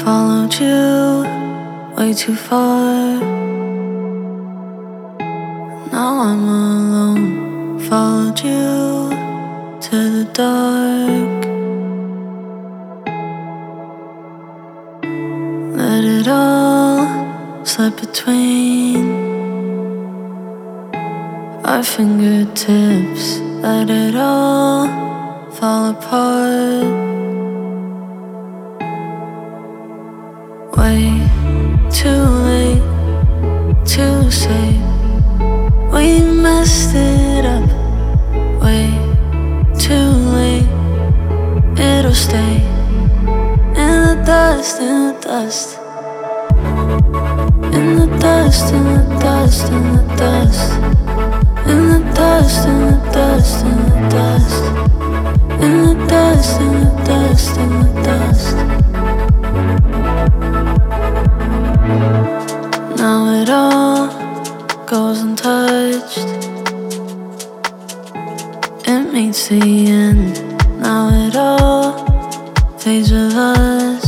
Followed you way too far. Now I'm alone. Followed you to the dark. Let it all slip between our fingertips. Let it all fall apart. Way too late to say we messed it up. Way too late, it'll stay in the dust, in the dust, in the dust, in the dust, in the dust, in the dust, in the dust, in the dust, in the dust, in the dust, in the dust. Now it all goes untouched. It meets the end. Now it all fades with us.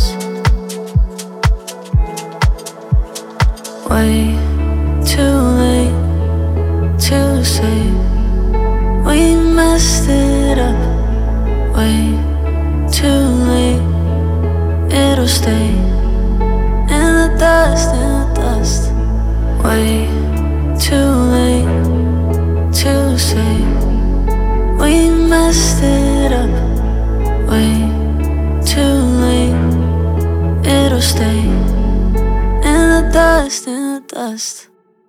Way too late to say we messed it up. Way too late, it'll stay in the dust, in the dust. Way too late to say we messed it up. Way too late, it'll stay in the dust, in the dust,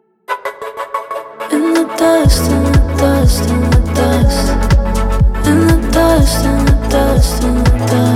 in the dust, in the dust, in the dust, in the dust, in the dust, in the dust.